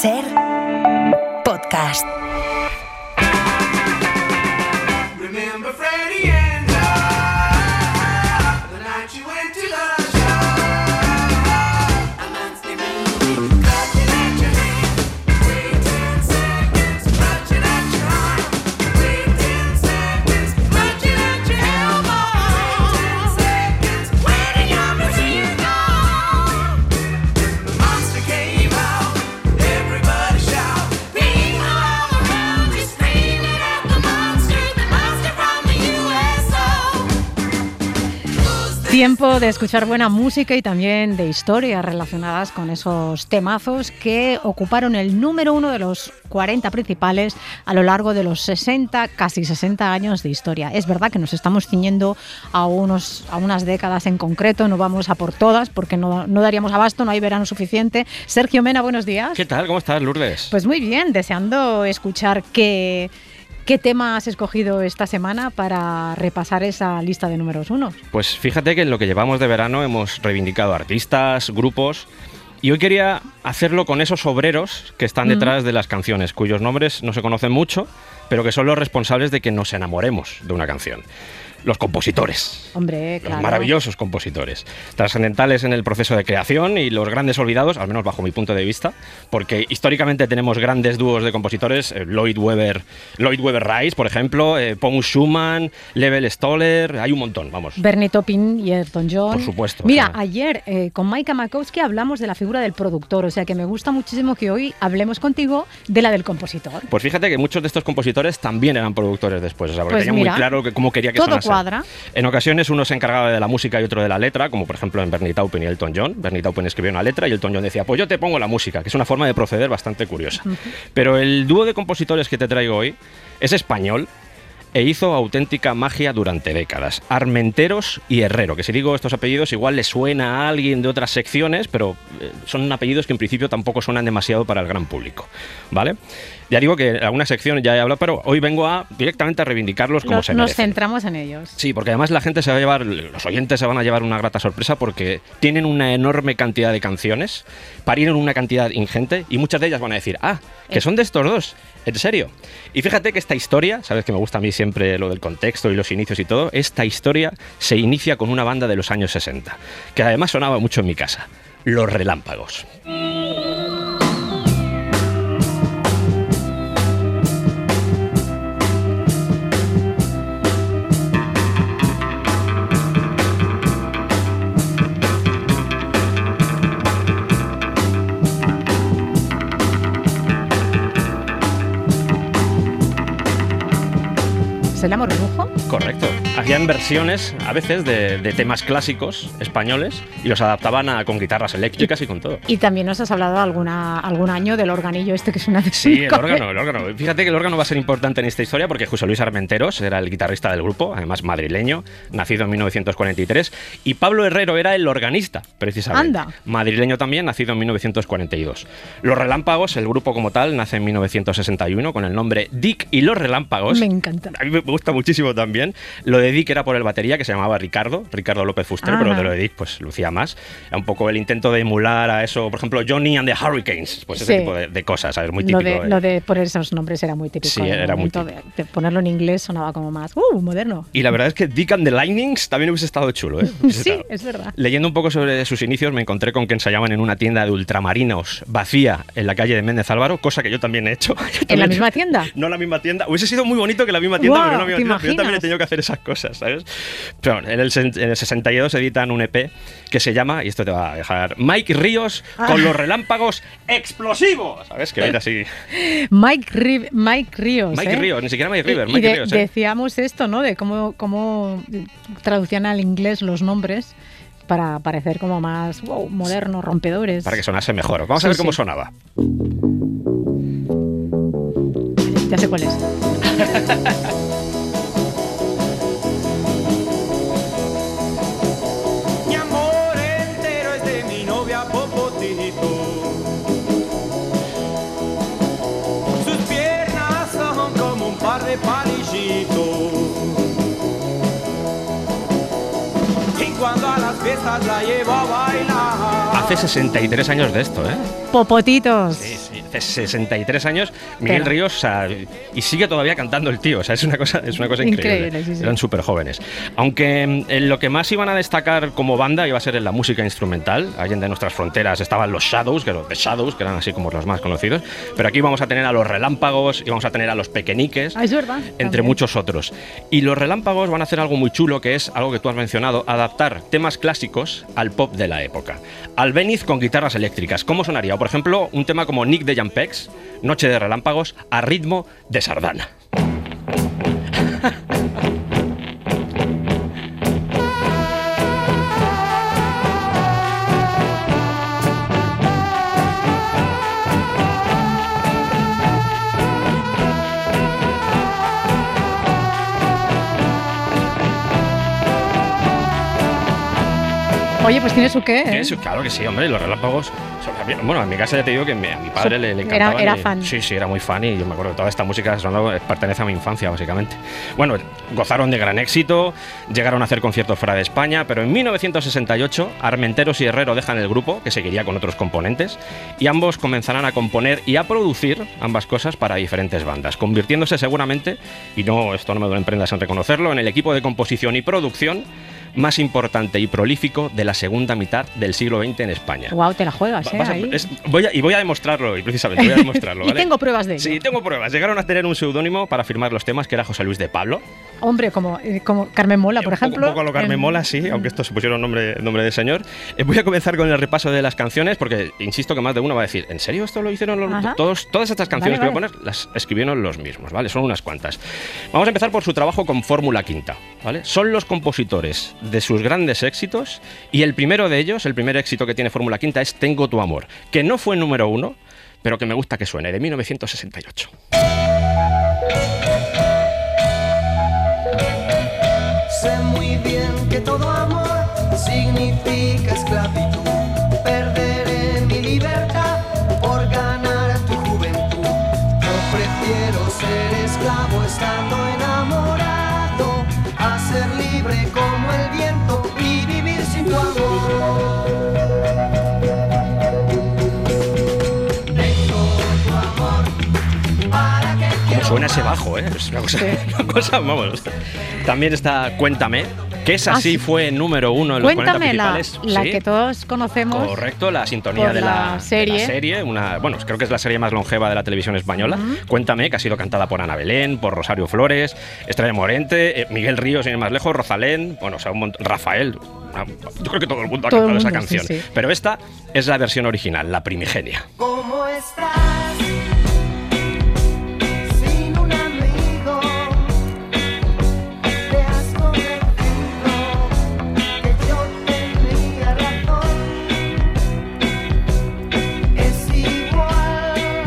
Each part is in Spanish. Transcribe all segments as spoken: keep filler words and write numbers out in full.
Ser podcast. Tiempo de escuchar buena música y también de historias relacionadas con esos temazos que ocuparon el número uno de los cuarenta principales a lo largo de los sesenta, casi sesenta años de historia. Es verdad que nos estamos ciñendo a, unos, a unas décadas en concreto, no vamos a por todas porque no, no daríamos abasto, no hay verano suficiente. Sergio Mena, buenos días. ¿Qué tal? ¿Cómo estás, Lourdes? Pues muy bien, deseando escuchar qué... ¿Qué tema has escogido esta semana para repasar esa lista de números uno? Pues fíjate que en lo que llevamos de verano hemos reivindicado artistas, grupos, y hoy quería hacerlo con esos obreros que están detrás mm. de las canciones, cuyos nombres no se conocen mucho, pero que son los responsables de que nos enamoremos de una canción. Los compositores. Hombre, claro. Los maravillosos compositores. Trascendentales en el proceso de creación y los grandes olvidados, al menos bajo mi punto de vista, porque históricamente tenemos grandes dúos de compositores, eh, Lloyd Webber, Lloyd Webber Rice, por ejemplo, eh, Paul Schumann, Level Stoller, hay un montón, vamos. Bernie Taupin y Elton John. Por supuesto. Mira, o sea, ayer eh, con Micah Makowski hablamos de la figura del productor, o sea que me gusta muchísimo que hoy hablemos contigo de la del compositor. Pues fíjate que muchos de estos compositores también eran productores después, o sea, porque pues tenían mira, muy claro que, cómo quería que todo sonase. Cuadra. En ocasiones uno se encargaba de la música y otro de la letra, como por ejemplo en Bernie Taupin y Elton John. Bernie Taupin escribía una letra y Elton John decía, pues yo te pongo la música, que es una forma de proceder bastante curiosa. Uh-huh. Pero el dúo de compositores que te traigo hoy es español e hizo auténtica magia durante décadas. Armenteros y Herrero, que si digo estos apellidos igual le suena a alguien de otras secciones, pero son apellidos que en principio tampoco suenan demasiado para el gran público, ¿vale? Ya digo que en alguna sección ya he hablado, pero hoy vengo a directamente a reivindicarlos como Nos, se nos merecen. Nos centramos en ellos. Sí, porque además la gente se va a llevar, los oyentes se van a llevar una grata sorpresa porque tienen una enorme cantidad de canciones, parieron una cantidad ingente y muchas de ellas van a decir, ah, que son de estos dos, ¿en serio? Y fíjate que esta historia, sabes que me gusta a mí siempre lo del contexto y los inicios y todo, esta historia se inicia con una banda de los años sesenta, que además sonaba mucho en mi casa, Los Relámpagos. ¿El amor brujo? Correcto. Hacían versiones a veces de, de temas clásicos españoles y los adaptaban a, con guitarras eléctricas y, y con todo. Y también nos has hablado alguna, algún año del organillo este que suena de Sí, el órgano, el órgano. Fíjate que el órgano va a ser importante en esta historia porque José Luis Armenteros era el guitarrista del grupo, además madrileño, nacido en mil novecientos cuarenta y tres, y Pablo Herrero era el organista, precisamente. Anda. Madrileño también, nacido en mil novecientos cuarenta y dos. Los Relámpagos, el grupo como tal, nace en mil novecientos sesenta y uno con el nombre Dick y los Relámpagos. Me encanta. A mí me gusta muchísimo también. Lo de Dick era por el batería, que se llamaba Ricardo, Ricardo López Fuster, Ajá. pero de lo de Dick pues lucía más. Era un poco el intento de emular a eso, por ejemplo, Johnny and the Hurricanes, pues ese sí. tipo de, de cosas, ¿sabes? Muy típico. Lo de, de... lo de poner esos nombres era muy típico. Sí, era muy típico. De, de ponerlo en inglés sonaba como más, ¡uh! Moderno. Y la verdad es que Dick and the Lightnings también hubiese estado chulo, ¿eh? sí, estado. Es verdad. Leyendo un poco sobre sus inicios me encontré con que ensayaban en una tienda de ultramarinos vacía en la calle de Méndez Álvaro, cosa que yo también he hecho. También ¿En la misma tienda? No en la misma tienda. Hubiese sido muy bonito que la misma tienda, wow, pero no la misma tienda. Pero yo también he tenido que hacer esas cosas, ¿sabes? Pero en el, en el sesenta y dos editan un E P que se llama, y esto te va a dejar, Mike Ríos con ah. los relámpagos explosivos, ¿sabes? Que viene así. Mike, Ri- Mike Ríos. Mike ¿eh? Ríos, ni siquiera Mike River, y Mike de, Ríos. ¿eh? Decíamos esto, ¿no? De cómo, cómo traducían al inglés los nombres para parecer como más wow, modernos, rompedores. Para que sonase mejor. Vamos sí, a ver cómo sí. sonaba. Ya sé cuál es. Mi amor entero es de mi novia Popotito. Sus piernas son como un par de palillitos. Y cuando a las fiestas la llevo a bailar. Hace sesenta y tres años de esto, ¿eh? Popotitos. Sí, sí. hace sesenta y tres años, Miguel Pero... Ríos, o sea, y sigue todavía cantando el tío, o sea, es una cosa, es una cosa increíble. increíble sí, sí. Eran súper jóvenes. Aunque en lo que más iban a destacar como banda iba a ser en la música instrumental, allá de nuestras fronteras estaban los Shadows, que los The Shadows, que eran así como los más conocidos, pero aquí vamos a tener a los Relámpagos y vamos a tener a los Pequeñiques, ah, es verdad, entre también. muchos otros. Y los Relámpagos van a hacer algo muy chulo, que es algo que tú has mencionado, adaptar temas clásicos al pop de la época. Albéniz con guitarras eléctricas. ¿Cómo sonaría? O, por ejemplo, un tema como Nick de Jampex, Noche de Relámpagos, a ritmo de sardana. Oye, pues tiene su qué, ¿eh? Eso, claro que sí, hombre, los Relámpagos. Bueno, en mi casa ya te digo que me, a mi padre le, le encantaba. Era, era fan. Sí, sí, era muy fan y yo me acuerdo que toda esta música sonaba, pertenece a mi infancia, básicamente. Bueno, gozaron de gran éxito, llegaron a hacer conciertos fuera de España, pero en mil novecientos sesenta y ocho Armenteros y Herrero dejan el grupo, que seguiría con otros componentes, y ambos comenzarán a componer y a producir ambas cosas para diferentes bandas, convirtiéndose seguramente, y no, esto no me duelen prendas en reconocerlo, en el equipo de composición y producción más importante y prolífico de la segunda mitad del siglo veinte en España. Guau, te la juegas, ¿eh? Vas a, ahí. es, voy a, y voy a demostrarlo hoy, precisamente, voy a demostrarlo, ¿vale? Y tengo pruebas de ello. Sí, tengo pruebas. Llegaron a tener un seudónimo para firmar los temas, que era José Luis de Pablo. Hombre, como, eh, como Carmen Mola, por un poco, ejemplo. Un poco a lo Carmen en... Mola, sí, aunque estos se pusieron nombre, nombre de señor. Eh, voy a comenzar con el repaso de las canciones, porque insisto que más de uno va a decir, ¿en serio esto lo hicieron los todos? Todas estas canciones vale, que vale. voy a poner las escribieron los mismos, ¿vale? Son unas cuantas. Vamos a empezar por su trabajo con Fórmula Quinta, ¿vale? Son los compositores de sus grandes éxitos, y el primero de ellos, el primer éxito que tiene Fórmula Quinta es Tengo tu amor, que no fue número uno, pero que me gusta que suene, de mil novecientos sesenta y ocho. Sé muy bien que todo amor significa esclavitud. Perderé mi libertad por ganar tu juventud. Yo prefiero ser esclavo estando enamorado a ser libre como el viento y vivir sin tu amor. Tengo tu amor para que Como suena ese bajo, ¿eh? Es una cosa, Sí. una cosa, vamos. También está Cuéntame, que esa Ah, sí sí. fue número uno en los Cuéntame la, cuarenta principales. la Sí. que todos conocemos. Correcto, la sintonía por de la, la serie. de la serie, una, bueno, creo que es la serie más longeva de la televisión española. Uh-huh. Cuéntame, que ha sido cantada por Ana Belén, por Rosario Flores, Estrella Morente, eh, Miguel Ríos, sin ir más lejos, Rosalén, bueno, o sea, un montón, Rafael. Una, yo creo que todo el mundo ha todo cantado mundo, esa canción. Sí, sí. Pero esta es la versión original, la primigenia. ¿Cómo estás? Sin un amigo, te has convencido que yo tenía razón. Es igual,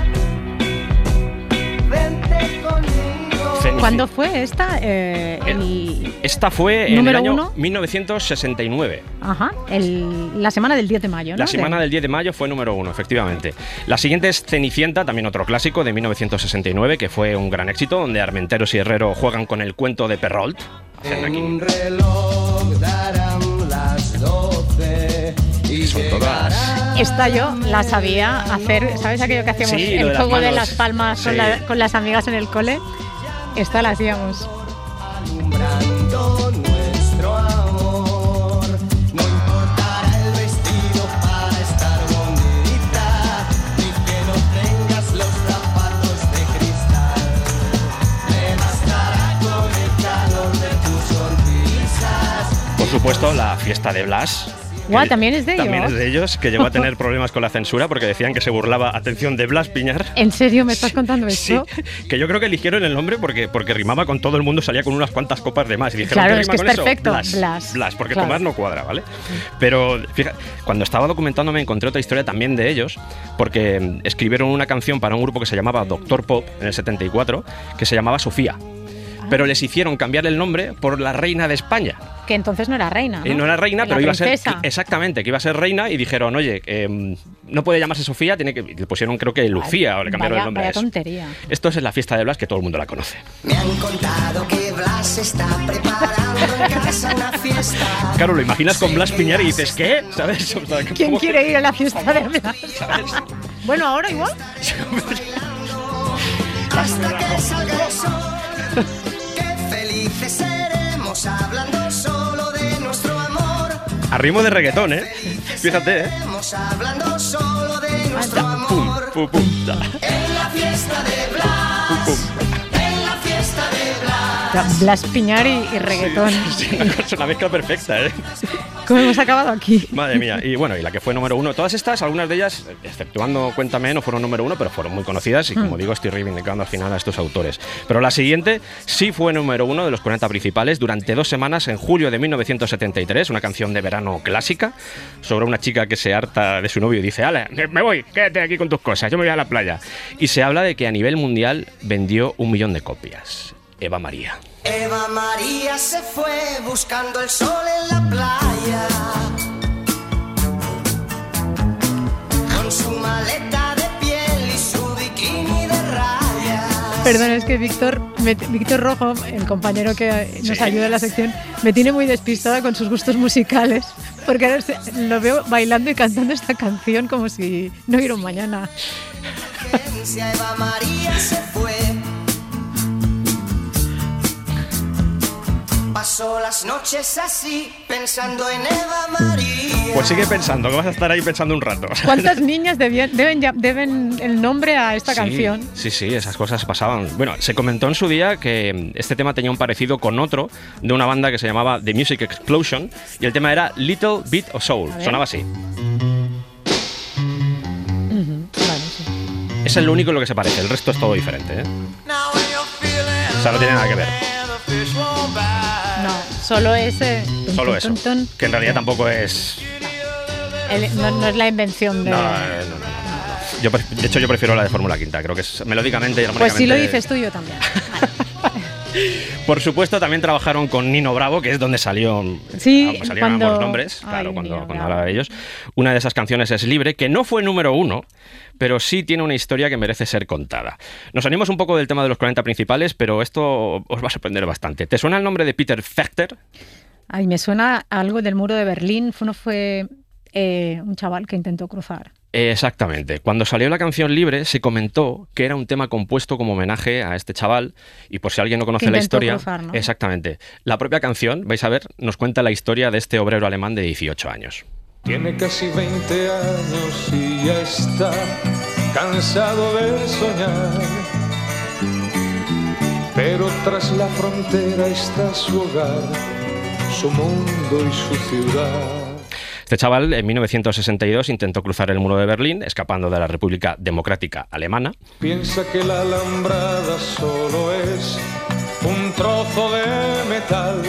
vente conmigo. Fenici- ¿Cuándo fue esta? Eh, el... Esta fue en el ¿Número año uno? mil novecientos sesenta y nueve. Ajá, el, la semana del diez de mayo, ¿no? La semana De- del diez de mayo fue número uno, efectivamente. La siguiente es Cenicienta, también otro clásico de mil novecientos sesenta y nueve, que fue un gran éxito, donde Armenteros y Herrero juegan con el cuento de Perrault. Hacen En aquí. un reloj darán las doce y Son todas. Esta yo la sabía hacer, ¿sabes aquello que hacíamos? Sí, lo el de las juego de manos. las palmas con, Sí. la- con las amigas en el cole. Esta la hacíamos. alumbrando nuestro amor. No importará el vestido para estar bonita, ni que no tengas los zapatos de cristal. Me bastará con el calor de tus sonrisas. Por supuesto, la fiesta de Blas. Guau, que ¿también es de También ellos? es de ellos, que llegó a tener problemas con la censura porque decían que se burlaba, atención, de Blas Piñar. ¿En serio me estás contando esto? Sí, que yo creo que eligieron el nombre porque, porque rimaba con todo el mundo, salía con unas cuantas copas de más. Y dijeron, Claro, ¿qué es rima que es con eso? perfecto, Blas, Blas, Blas, porque claro. Tomás no cuadra, ¿vale? Pero fíjate, cuando estaba documentándome encontré otra historia también de ellos, porque escribieron una canción para un grupo que se llamaba Doctor Pop en el setenta y cuatro, que se llamaba Sofía. Pero les hicieron cambiar el nombre por la reina de España. Que entonces no era reina, ¿no? Y no era reina, La pero iba a ser. princesa. Exactamente, que iba a ser reina y dijeron, oye, eh, no puede llamarse Sofía, tiene que. Le pusieron, creo que Lucía, o le cambiaron Vaya- el nombre vaya a eso. tontería. Esto es la fiesta de Blas, que todo el mundo la conoce. Me han contado que Blas está preparando en casa una fiesta. Claro, lo imaginas con Blas Piñar y dices, ¿qué? ¿Sabes? O sea, ¿Quién ¿cómo? quiere ir a la fiesta de Blas? ¿Sabes? Bueno, ahora igual. Hasta que salga el sol, qué felices seremos hablando solo de nuestro amor. A ritmo de reggaetón, ¿eh? Fíjate, ¿eh? Seremos hablando solo de nuestro Pum, amor. pum, pum, ta. En la fiesta de Blas, en la fiesta de Blas. Blas Piñar y, y reggaetón. Sí, una, cosa, una mezcla perfecta, ¿eh? ¿Cómo hemos acabado aquí? Madre mía. Y bueno, y la que fue número uno. Todas estas, algunas de ellas, exceptuando Cuéntame, no fueron número uno, pero fueron muy conocidas. Y como Mm. digo, estoy reivindicando al final a estos autores. Pero la siguiente sí fue número uno de los cuarenta principales durante dos semanas en julio de mil novecientos setenta y tres. Una canción de verano clásica sobre una chica que se harta de su novio y dice: "Ale, me voy, quédate aquí con tus cosas, yo me voy a la playa". Y se habla de que a nivel mundial vendió un millón de copias. Eva María. Eva María se fue buscando el sol en la playa, con su maleta de piel y su bikini de rayas. Perdón, es que Víctor, me- Víctor Rojo, el compañero que nos ayuda en la sección, me tiene muy despistada con sus gustos musicales, porque ahora se- lo veo bailando y cantando esta canción como si no hubiera un mañana. Eva María se fue, pasó las noches así pensando en Eva María. Pues sigue pensando, que vas a estar ahí pensando un rato. ¿Cuántas niñas debían- deben, ya- deben el nombre a esta Sí, canción? Sí, sí, esas cosas pasaban. Bueno, se comentó en su día que este tema tenía un parecido con otro de una banda que se llamaba The Music Explosion y el tema era Little Bit of Soul. A ver. Sonaba así. Ujú, vale, sí. Es el único en lo que se parece, el resto es todo diferente, ¿eh? O sea, no tiene nada que ver. No, solo ese. Solo tun, eso. tun, tun. Que en realidad tampoco es... El- no, no es la invención de. No, no, no, no, no. Yo, pre- de hecho, yo prefiero la de Fórmula Quinta. Creo que es melódicamente y Pues armónicamente... si lo dices tú, yo también. Por supuesto, también trabajaron con Nino Bravo, que es donde salió, Sí, ah, salían cuando- ambos nombres, Ay, claro, cuando, Nino cuando Bravo. hablaba de ellos. Una de esas canciones es Libre, que no fue número uno, pero sí tiene una historia que merece ser contada. Nos salimos un poco del tema de los cuarenta principales, pero esto os va a sorprender bastante. ¿Te suena el nombre de Peter Fechter? Ay, me suena algo del muro de Berlín. Uno fue eh, un chaval que intentó cruzar. Exactamente. Cuando salió la canción Libre se comentó que era un tema compuesto como homenaje a este chaval y por si alguien no conoce Que la intentó historia... cruzar, ¿no? Exactamente. La propia canción, vais a ver, nos cuenta la historia de este obrero alemán de dieciocho años. Tiene casi veinte años y ya está cansado de soñar. Pero tras la frontera está su hogar, su mundo y su ciudad. Este chaval en mil novecientos sesenta y dos intentó cruzar el muro de Berlín, escapando de la República Democrática Alemana. Piensa que la alambrada solo es un trozo de metal,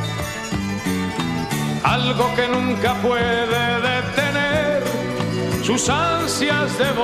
algo que nunca puede detener sus ansias de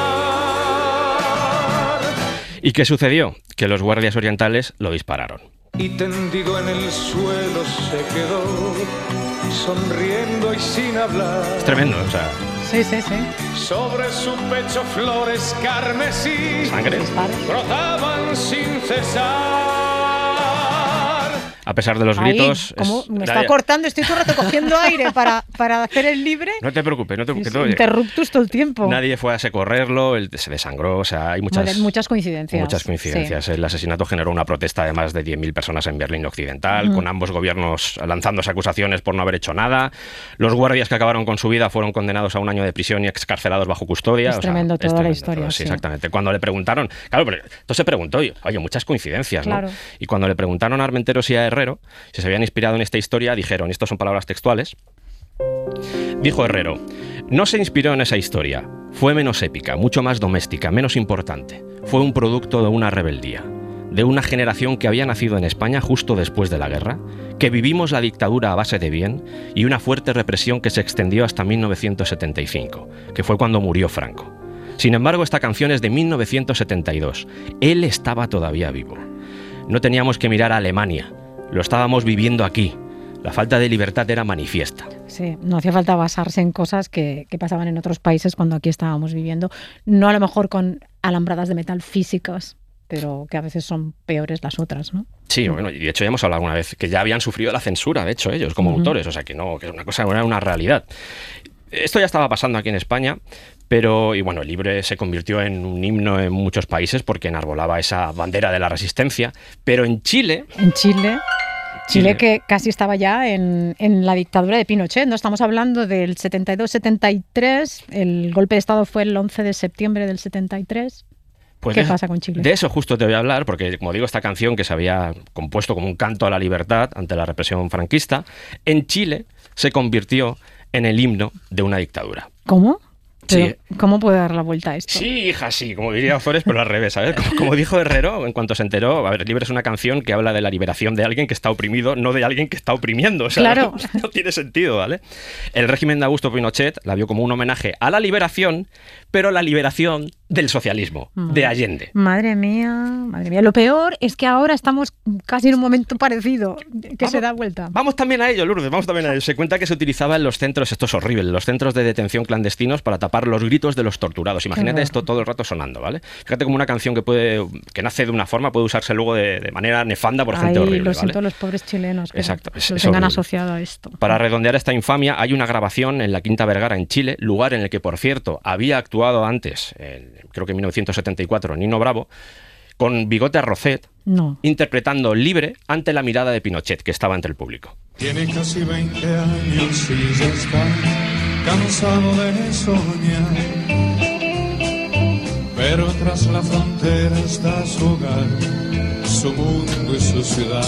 volar. ¿Y qué sucedió? Que los guardias orientales lo dispararon. Y tendido en el suelo se quedó, sonriendo y sin hablar. Es tremendo, o sea, Sí, sí, sí. Sobre su pecho flores carmesí sangre. brotaban sin cesar. A pesar de los Ahí, gritos... ¿cómo? es- Me nadie- está cortando, estoy todo el rato cogiendo aire para, para hacer el libre. No te preocupes, no te Es preocupes. oye, interruptus todo el tiempo. Nadie fue a socorrerlo, él se desangró, o sea, hay muchas... Muchas, muchas coincidencias. Muchas coincidencias. Sí. El asesinato generó una protesta de más de diez mil personas en Berlín Occidental, con ambos gobiernos lanzándose acusaciones por no haber hecho nada. Los guardias que acabaron con su vida fueron condenados a un año de prisión y excarcelados bajo custodia. Es O sea, tremendo toda la tremendo historia, todo, sí, sí. exactamente. Cuando le preguntaron, claro, pero entonces se preguntó, oye, muchas coincidencias, ¿no? Claro. Y cuando le preguntaron a Armenteros y a Herrero si se habían inspirado en esta historia, dijeron, y estos son palabras textuales, dijo Herrero, no se inspiró en esa historia, fue menos épica, mucho más doméstica, menos importante. Fue un producto de una rebeldía, de una generación que había nacido en España justo después de la guerra, que vivimos la dictadura a base de bien y una fuerte represión que se extendió hasta mil novecientos setenta y cinco, que fue cuando murió Franco. Sin embargo, esta canción es de mil novecientos setenta y dos. Él estaba todavía vivo. No teníamos que mirar a Alemania, lo estábamos viviendo aquí. La falta de libertad era manifiesta. Sí, no hacía falta basarse en cosas que, que pasaban en otros países cuando aquí estábamos viviendo. No a lo mejor con alambradas de metal físicas, pero que a veces son peores las otras, ¿no? Sí, bueno, y de hecho ya hemos hablado alguna vez que ya habían sufrido la censura, de hecho, ellos como Ujú. autores, o sea que no, que es una cosa, era una realidad. Esto ya estaba pasando aquí en España, pero, y bueno, el Libre se convirtió en un himno en muchos países porque enarbolaba esa bandera de la resistencia, pero en Chile... En Chile... Chile que casi estaba ya en, en la dictadura de Pinochet, ¿no? Estamos hablando del setenta y dos setenta y tres, el golpe de Estado fue el once de septiembre del setenta y tres. Pues ¿Qué de, pasa con Chile? De eso justo te voy a hablar, porque como digo, esta canción que se había compuesto como un canto a la libertad ante la represión franquista, en Chile se convirtió en el himno de una dictadura. ¿Cómo? Pero, Sí. ¿cómo puede dar la vuelta a esto? Sí, hija, sí, como diría Ozores, pero al revés, ¿sabes? Como, como dijo Herrero, en cuanto se enteró, a ver, Libre es una canción que habla de la liberación de alguien que está oprimido, no de alguien que está oprimiendo. O sea, Claro. no, no tiene sentido, ¿vale? El régimen de Augusto Pinochet la vio como un homenaje a la liberación, pero la liberación del socialismo, de Allende. Madre mía, madre mía. Lo peor es que ahora estamos casi en un momento parecido, que Vamos, se da vuelta. Vamos también a ello, Lourdes, vamos también a ello. Se cuenta que se utilizaba en los centros, esto es horrible, los centros de detención clandestinos para tapar los gritos de los torturados. Imagínate esto todo el rato sonando, ¿ale? Fíjate como una canción que puede que nace de una forma puede usarse luego de, de manera nefanda por gente Ay, horrible, lo ¿vale? siento a los pobres chilenos que Exacto, es- lo es tengan horrible. asociado a esto. Para redondear esta infamia, hay una grabación en la Quinta Vergara, en Chile, lugar en el que, por cierto, había actuado antes, en- creo que en mil novecientos setenta y cuatro, Nino Bravo, con Bigote Arrocet, No. interpretando Libre ante la mirada de Pinochet, que estaba entre el público. Tiene casi veinte años y ya está cansado de soñar. Pero tras la frontera está su hogar, su mundo y su ciudad.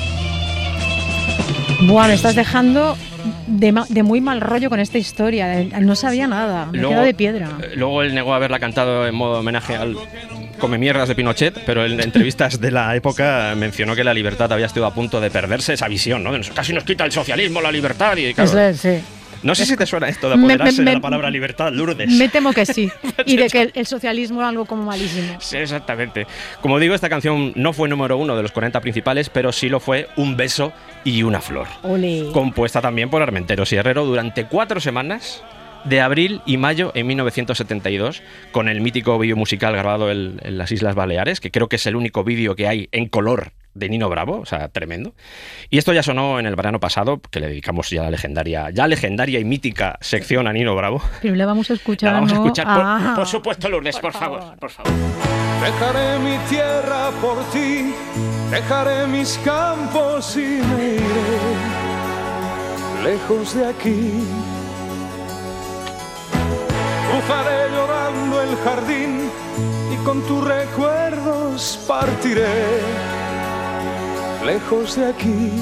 Buah, me estás dejando de, ma- de muy mal rollo con esta historia. No sabía nada, me he quedado de piedra. eh, Luego él negó haberla cantado en modo homenaje al come mierdas de Pinochet, pero en entrevistas de la época mencionó que la libertad había estado a punto de perderse esa visión, ¿no? Casi nos quita el socialismo, la libertad y claro, Eso es, sí. no sé si te suena esto de Me- apoderarse me- de la me- palabra libertad, Lourdes. Me temo que sí. Y de que el, el socialismo es algo como malísimo. Sí, exactamente. Como digo, esta canción no fue número uno de los cuarenta principales, pero sí lo fue Un beso y una flor. Ole. Compuesta también por Armenteros y Herrero durante cuatro semanas, de abril y mayo en mil novecientos setenta y dos, con el mítico vídeo musical grabado en, en las Islas Baleares, que creo que es el único vídeo que hay en color de Nino Bravo, o sea, tremendo. Y esto ya sonó en el verano pasado, que le dedicamos ya la legendaria, ya legendaria y mítica sección a Nino Bravo. Pero le vamos a escuchar, La vamos a ¿no? escuchar, por, Ah. por supuesto, Lourdes, por, Por favor, favor. por favor. Dejaré mi tierra por ti, dejaré mis campos y me iré lejos de aquí. Cruzaré llorando el jardín y con tus recuerdos partiré lejos de aquí.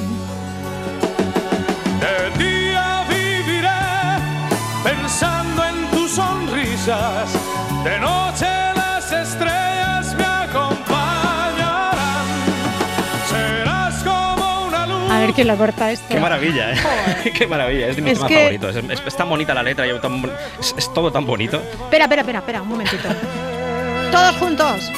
De día viviré pensando en tus sonrisas, de noche las estrellas me acompañarán. Serás como una luz. A ver quién lo corta esto. Qué maravilla, ¿eh? Qué maravilla, es de mis Es temas que- favoritos. Es, es- es tan bonita la letra y tan bon- es, es todo tan bonito. Espera, espera, espera, espera, un momentito. Todos juntos.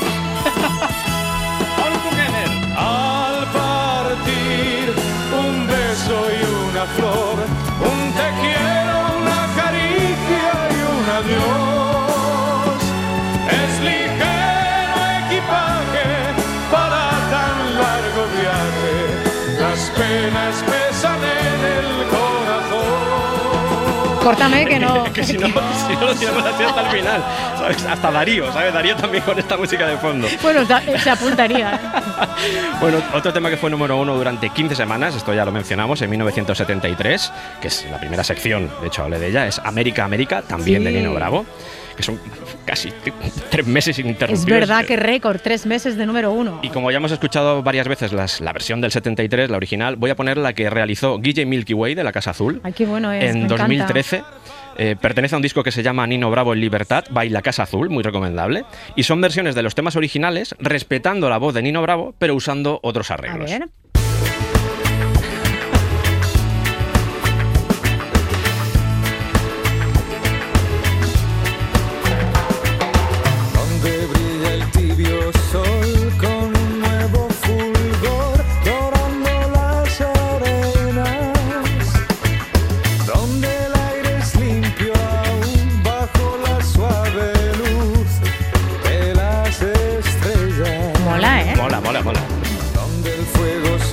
Al partir, un beso y una flor, un te quiero, una caricia y un adiós. Es ligero equipaje para tan largo viaje, las penas pesan en el corazón. Córtame que no. que si no, si no lo tiramos así hasta el final. ¿Sabes? Hasta Darío, ¿sabes? Darío también con esta música de fondo. Bueno, da- se apuntaría. ¿eh? Bueno, otro tema que fue número uno durante quince semanas, esto ya lo mencionamos, en mil novecientos setenta y tres, que es la primera sección, de hecho hablé de ella, es América, América, también Sí. de Nino Bravo, que son casi t- tres meses Es ininterrumpidos. verdad que récord, tres meses de número uno. Y como ya hemos escuchado varias veces las- la versión del setenta y tres, la original, voy a poner la que realizó Guille Milky Way de la Casa Azul. Ay, qué bueno es. En me dos mil encanta. trece. Eh, pertenece a un disco que se llama Nino Bravo en Libertad, Baila Casa Azul, muy recomendable. Y son versiones de los temas originales, respetando la voz de Nino Bravo, pero usando otros A arreglos. ver. Donde brilla el tibio sol con un nuevo fulgor, llorando las arenas. Donde el aire es limpio aún bajo la suave luz de las estrellas. Mola, ¿eh? Mola, mola, mola. Donde el fuego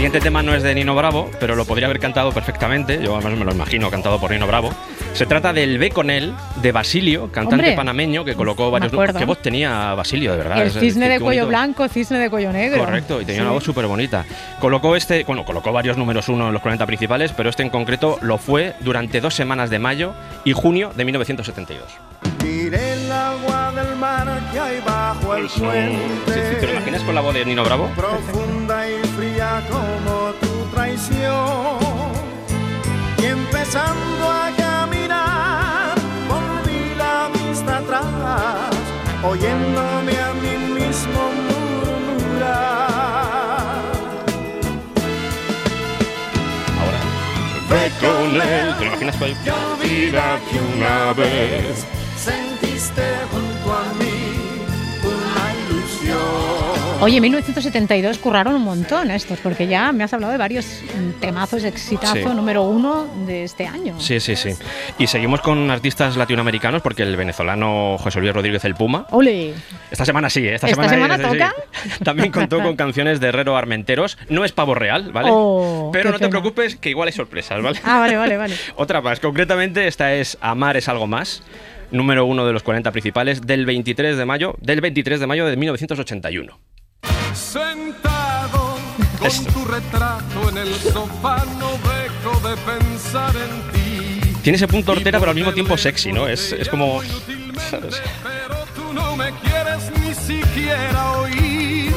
siguiente tema no es de Nino Bravo, pero lo podría haber cantado perfectamente. Yo además me lo imagino cantado por Nino Bravo. Se trata del Ve con él, de Basilio, cantante Hombre, panameño que colocó varios... acuerdo. ¿Qué voz tenía Basilio, de verdad? El Es- cisne qué- de qué cuello bonito. blanco, cisne de cuello negro. Correcto, y tenía Sí. una voz súper bonita. Colocó este, bueno, colocó varios números uno en los cuarenta principales, pero este en concreto lo fue durante dos semanas de mayo y junio de mil novecientos setenta y dos. Mire el agua del mar que hay bajo el Eso, sí, sí, ¿te lo imaginas con la voz de Nino Bravo? profunda y fría como tu traición. Y empezando a caminar, volví la vista atrás, oyéndome a mí mismo murmurar. Ahora. Ve con él. ¿Te lo imaginas con el... Mira que una vez sentiste junto a mí una ilusión. Oye, en mil novecientos setenta y dos curraron un montón estos, porque ya me has hablado de varios mm, temazos exitazo Sí. número uno de este año. Sí, sí, sí. Y seguimos con artistas latinoamericanos porque el venezolano José Luis Rodríguez el Puma, ¡Ole! esta semana sí, ¿eh? esta, ¿Esta semana sí, toca? sí. También contó con canciones de Herrero Armenteros. No es pavo real, ¿vale? Oh, Pero qué no te pena. preocupes que igual hay sorpresas, ¿vale? Ah, vale, vale, vale. Otra más, concretamente esta es Amar es algo más, número uno de los cuarenta principales del veintitrés de mayo, del veintitrés de mayo de mil novecientos ochenta y uno. Sentado con Eso. tu retrato en el sofá, no dejo de pensar en ti. Tiene ese punto hortera, pero al mismo tiempo sexy, ¿no? Es, es como... ¿sabes? Pero tú no me quieres ni siquiera oír.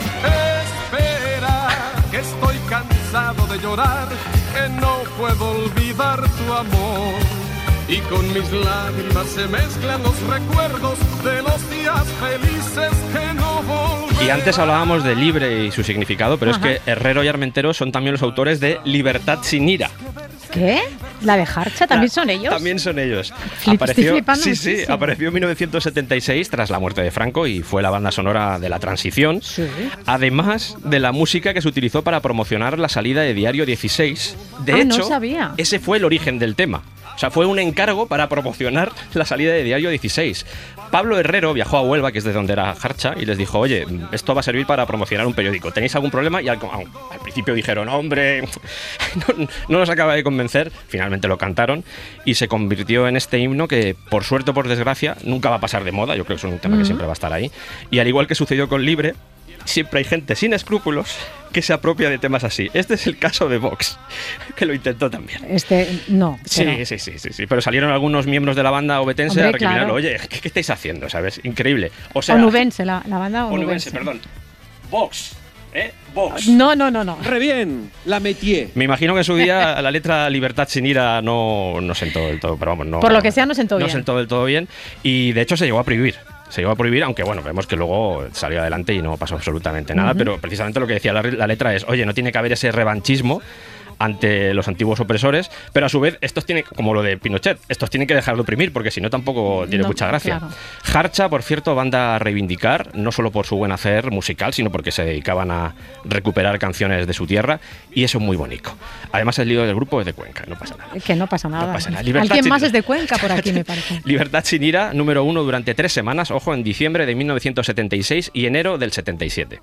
Espera, que estoy cansado de llorar, que no puedo olvidar tu amor. Y con mis lágrimas se mezclan los recuerdos de los días felices que no volverán. Y antes hablábamos de libre y su significado, pero Ajá. es que Herrero y Armenteros son también los autores de Libertad sin ira. ¿Qué? ¿La de Harcha también son ellos? También son ellos. Flip- estoy flipando sí, sí, muchísimo. apareció en mil novecientos setenta y seis tras la muerte de Franco y fue la banda sonora de la transición. Sí. Además de la música que se utilizó para promocionar la salida de Diario dieciséis. De Ah, no hecho, sabía. ese fue el origen del tema. O sea, fue un encargo para promocionar la salida de Diario dieciséis. Pablo Herrero viajó a Huelva, que es de donde era Harcha, y les dijo, oye, esto va a servir para promocionar un periódico. ¿Tenéis algún problema? Y al, al principio dijeron, hombre, no, no nos acaba de convencer. Finalmente lo cantaron y se convirtió en este himno que, por suerte o por desgracia, nunca va a pasar de moda. Yo creo que es un tema que siempre va a estar ahí. Y al igual que sucedió con Libre, siempre hay gente sin escrúpulos que se apropia de temas así. Este es el caso de Vox, que lo intentó también. Este, no. Sí, pero- sí, sí, sí, sí. Pero salieron algunos miembros de la banda obetense Hombre, a recriminarlo. claro. Oye, ¿qué, qué estáis haciendo? ¿Sabes? Increíble. O sea, Onubense, la, la banda Onubense, Onubense. perdón. Vox, ¿eh? Vox. No, no, no, no. Re bien, la metié. Me imagino que en su día la letra Libertad sin ira no, no sentó del todo, pero vamos, no. Por lo que sea, no sentó bien. No sentó del todo bien. Y de hecho se llegó a prohibir. Se llegó a prohibir, aunque bueno, vemos que luego salió adelante y no pasó absolutamente nada. Ujú. Pero precisamente lo que decía la, la letra es, oye, no tiene que haber ese revanchismo ante los antiguos opresores, pero a su vez estos tienen, como lo de Pinochet, estos tienen que dejar de oprimir porque si no tampoco tiene No, mucha gracia. claro. Harcha, por cierto, banda a reivindicar, no solo por su buen hacer musical, sino porque se dedicaban a recuperar canciones de su tierra y eso es muy bonito. Además el líder del grupo es de Cuenca, no pasa nada. Que no pasa nada. No pasa nada. Libertad Alguien sin- más es de Cuenca por aquí, me parece. Libertad sin ira, número uno durante tres semanas, ojo, en diciembre de mil novecientos setenta y seis y enero del setenta y siete.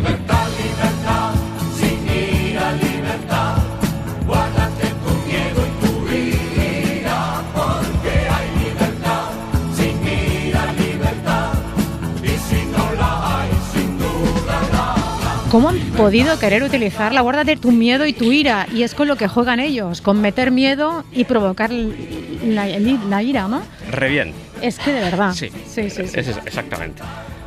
¿Cómo han podido querer utilizar la guarda de tu miedo y tu ira? Y es con lo que juegan ellos, con meter miedo y provocar la, la ira, ¿no? Re bien. Es que de verdad. Sí, sí, sí. sí. Es- es- exactamente.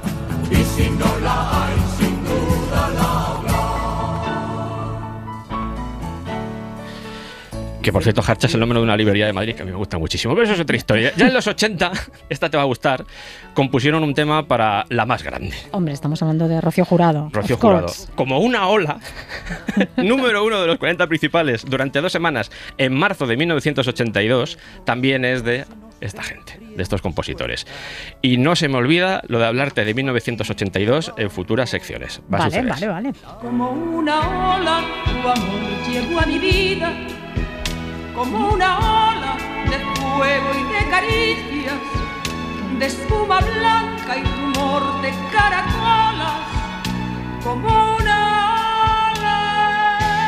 Que por cierto, Harcha es el nombre de una librería de Madrid que a mí me gusta muchísimo. Pero eso es otra historia. Ya en los ochenta, esta te va a gustar, compusieron un tema para La Más Grande. Hombre, estamos hablando de Rocío Jurado. Rocío of Jurado. course. Como una ola, número uno de los cuarenta principales durante dos semanas en marzo de mil novecientos ochenta y dos, también es de esta gente, de estos compositores. Y no se me olvida lo de hablarte de mil novecientos ochenta y dos en futuras secciones. Va a Vale, suceder. vale, vale. Como una ola, tu amor llegó a mi vida, como una ola de fuego y de caricias, de espuma blanca y rumor de caracolas, como una ola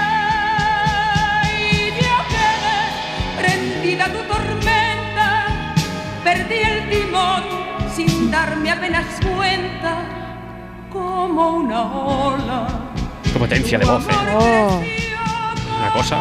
como una ola. Qué potencia de voz, ¿eh? Oh. Una cosa.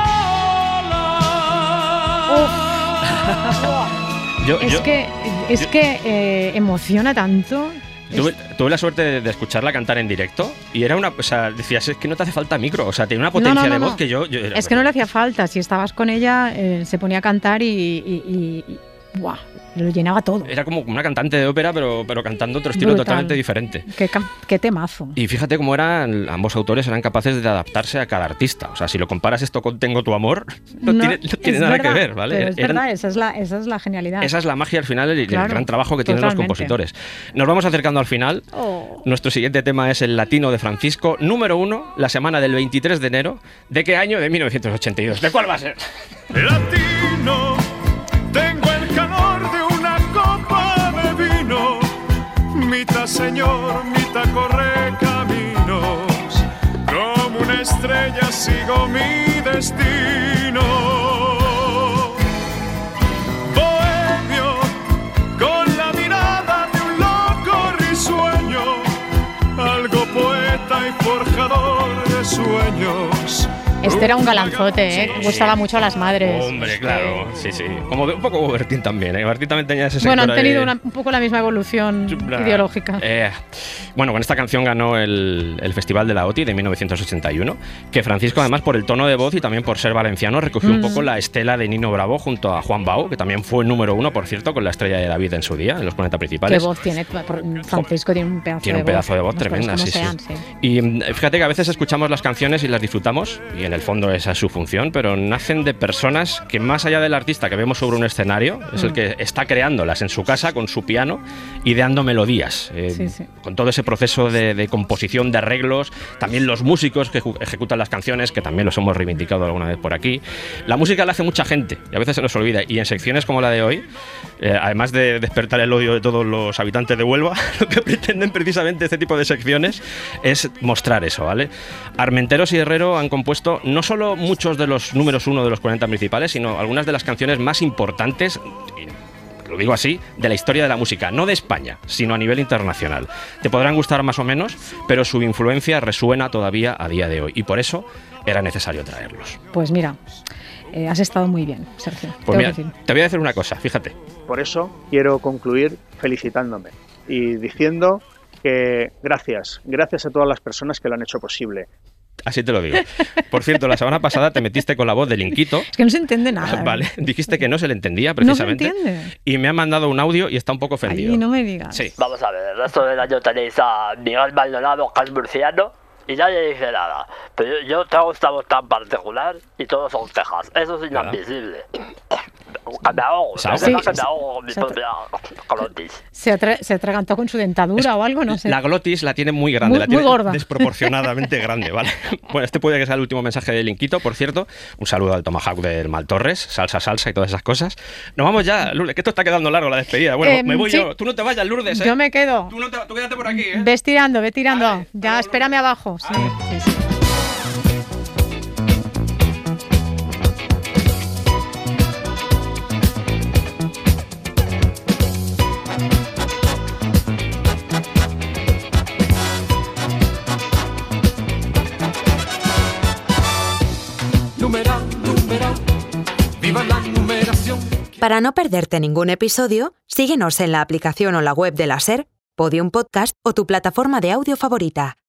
yo, es yo, que, es yo, que eh, emociona tanto. Tuve, tuve la suerte de, de escucharla cantar en directo y era una, o sea, decías, es que no te hace falta micro, o sea, tiene una potencia no, no, no, de voz no. que yo... yo era, es que no le hacía falta, si estabas con ella, eh, se ponía a cantar y... y, y, y ¡buah! Lo llenaba todo. Era como una cantante de ópera, pero, pero cantando otro estilo Brutal. Totalmente diferente. Qué, qué temazo. Y fíjate cómo eran, ambos autores eran capaces de adaptarse a cada artista. O sea, si lo comparas esto con Tengo tu amor, no, no tiene, no tiene nada verdad, que ver, ¿vale? Pero es Eran, verdad, esa es, la, esa es la genialidad. Esa es la magia al final y el, claro, el gran trabajo que tienen los compositores. Nos vamos acercando al final. Oh. Nuestro siguiente tema es el Latino de Francisco, número uno, la semana del veintitrés de enero. ¿De qué año? De mil novecientos ochenta y dos. ¿De cuál va a ser? Latino, tengo el calor de una copa de vino, mitad señor, mitad corre caminos, como una estrella sigo mi destino. Bohemio, con la mirada de un loco risueño, algo poeta y forjador de sueños. Este era un galanzote, ¿eh? Sí. Gustaba mucho a las madres. Hombre, claro, sí, sí. Como un poco Bertín también, ¿eh? Bertín también tenía ese sector. Bueno, han tenido ahí. una, un poco la misma evolución Chupla. ideológica. Eh, bueno, con esta canción ganó el, el Festival de la O T I de mil novecientos ochenta y uno, que Francisco, además, por el tono de voz y también por ser valenciano, recogió Mm. un poco la estela de Nino Bravo junto a Juan Bau, que también fue número uno, por cierto, con la Estrella de David en su día, en los cuarenta principales. Qué voz tiene. Francisco tiene un pedazo Tiene de un pedazo de voz las cosas tremenda, como sí, sean, sí. sí. Y mm, fíjate que a veces escuchamos las canciones y las disfrutamos, y en el fondo esa es su función, pero nacen de personas que más allá del artista que vemos sobre un escenario, es el que está creándolas en su casa con su piano, ideando melodías, eh, Sí, sí. con todo ese proceso de, de composición, de arreglos, también los músicos que eju- ejecutan las canciones, que también los hemos reivindicado alguna vez por aquí. La música la hace mucha gente y a veces se nos olvida, y en secciones como la de hoy, eh, además de despertar el odio de todos los habitantes de Huelva, lo que pretenden precisamente este tipo de secciones es mostrar eso, ¿vale? Armenteros y Herrero han compuesto no solo muchos de los números uno de los cuarenta principales, sino algunas de las canciones más importantes, y lo digo así, de la historia de la música, no de España, sino a nivel internacional. Te podrán gustar más o menos, pero su influencia resuena todavía a día de hoy, y por eso era necesario traerlos. Pues mira, eh, has estado muy bien, Sergio. Pues tengo mira, que decir. te voy a decir una cosa, fíjate. Por eso quiero concluir felicitándome y diciendo que gracias, gracias a todas las personas que lo han hecho posible. Así te lo digo. Por cierto, la semana pasada te metiste con la voz del Inquito. Es que no se entiende nada. Vale, dijiste que no se le entendía precisamente. No se entiende. Y me ha mandado un audio y está un poco ofendido. Ay, no me digas. Sí. Vamos a ver, el resto del año tenéis a Miguel Maldonado, que es murciano, y nadie dice nada. Pero yo, yo tengo esta voz tan particular y todos son cejas. Eso es inadmisible. Que me ahogo, ¿Se me ahoga? deja Sí, que me sí, ahogo con mi se propia glotis. Se, atra- se atragantó con su dentadura o algo, no sé. La glotis la tiene muy grande, Muy- la tiene muy gorda. desproporcionadamente grande, ¿vale? Bueno, este puede que sea el último mensaje del Inquito, por cierto. Un saludo al Tomahawk del Maltorres, salsa, salsa y todas esas cosas. Nos vamos ya, Lourdes, que esto está quedando largo la despedida. Bueno, Eh, me voy sí. yo. Tú no te vayas, Lourdes, ¿eh? Yo me quedo. Tú, no te- tú quédate por aquí, ¿eh? Ves tirando, ve tirando. Ya, espérame abajo. Sí, sí, sí. Numeral, numeral, viva la numeración. Para no perderte ningún episodio, síguenos en la aplicación o la web de la SER, Podium Podcast o tu plataforma de audio favorita.